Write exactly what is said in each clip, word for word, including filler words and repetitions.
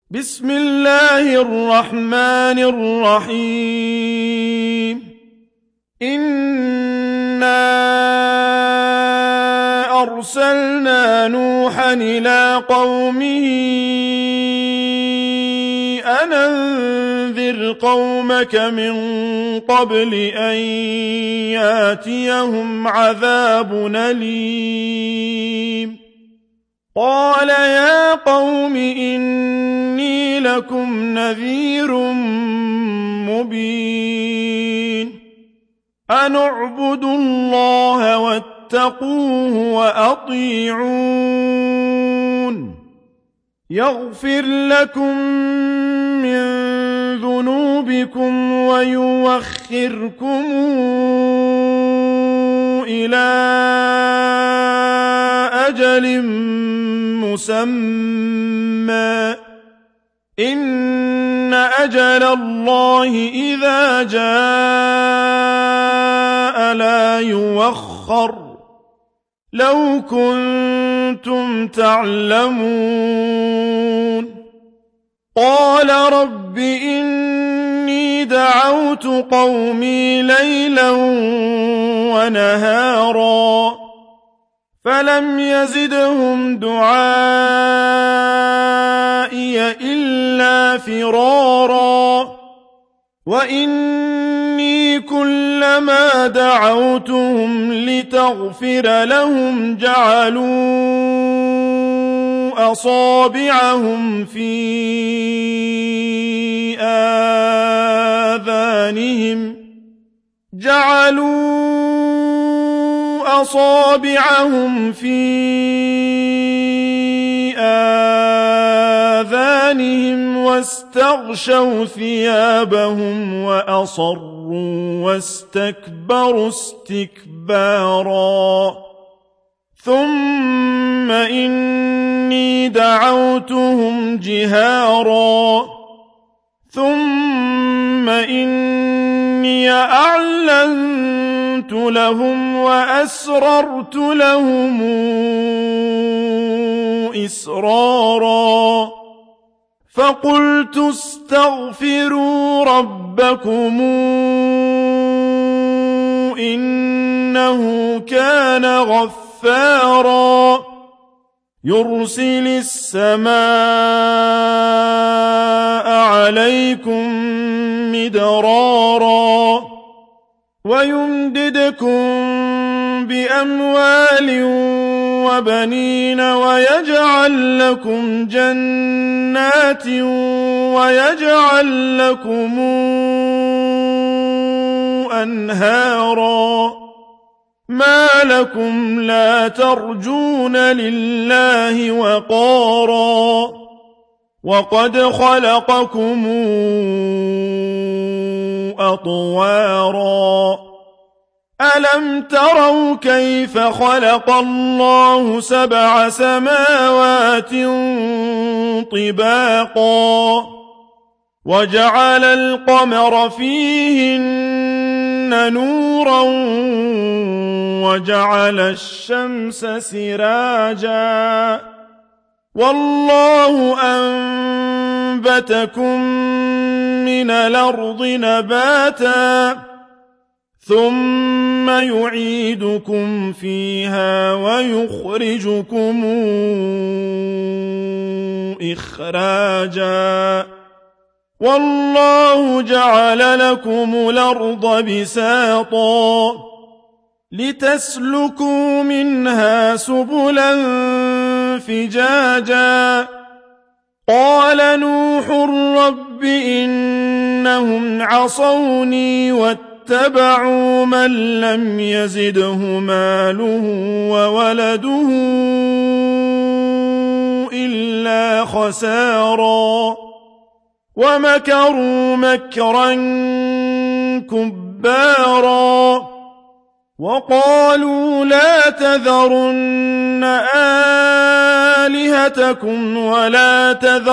بسم الله الرحمن الرحيم إنا أرسلنا نوحا إلى قومه أن أنذر قومك من قبل أن ياتيهم عذاب أليم قال يا قوم إني لكم نذير مبين أن اعبدوا الله واتقوه وأطيعون يغفر لكم من ذنوبكم ويوخركم إلى أجل مسمى إن أجل الله إذا جاء لا يوخر لو كنتم تعلمون قال رب إني دعوت قومي ليلا ونهارا فلم يزدهم دعائي إلا فرارا وإني كلما دعوتهم لتغفر لهم جعلوا أصابعهم في آذانهم جعلوا أصابعهم في آذانهم واستغشوا ثيابهم وأصروا واستكبروا استكبارا ثم إني دعوتهم جهارا ثم إني أعلنت لهم وأسررت لهم إسرارا فقلت استغفروا ربكم إنه كان غفارا يرسل السماء عليكم مدرارا ويمددكم بأموال وبنين ويجعل لكم جنات ويجعل لكم أنهارا ما لكم لا ترجون لله وقارا وقد خلقكم أطوارا ألم تروا كيف خلق الله سبع سماوات طباقا وجعل القمر فيهن نورا وجعل الشمس سراجا والله أنبتكم من الأرض نباتا ثم يعيدكم فيها ويخرجكم إخراجا والله جعل لكم الأرض بساطا لتسلكوا منها سبلا فجاجا قال نوح رب إنهم عصوني واتبعوا من لم يزده ماله وولده إلا خسارا ومكروا مكرا كبارا وقالوا لا تذرن آلهتكم ولا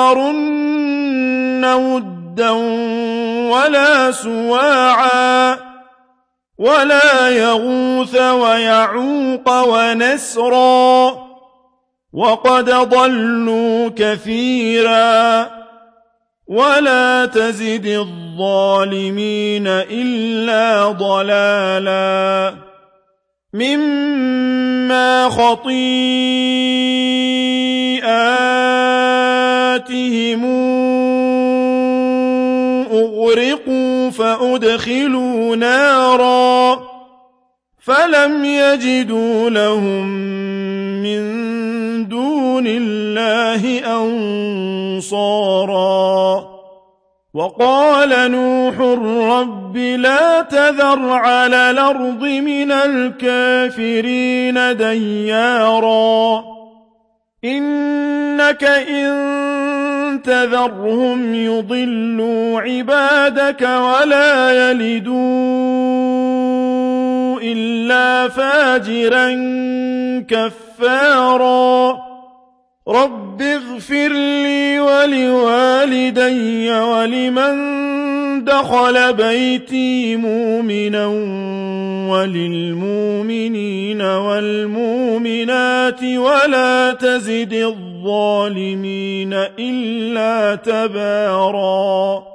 تذرن ودا ولا سواعا ولا يغوث ويعوق ونسرا وقد ضلوا كثيرا ولا تزد الظالمين إلا ضلالا مما خطيئاتهم أغرقوا فأدخلوا نارا فلم يجدوا لهم من دون الله أنصارا وقال نوح رب لا تذر على الأرض من الكافرين ديارا إنك إن تذرهم يضلوا عبادك ولا يلدوا إلا فاجرا كفارا رب اغفر لي ولوالدي ولمن دخل بيتي مؤمنا وللمؤمنين والمؤمنات ولا تزد الظالمين إلا تباراً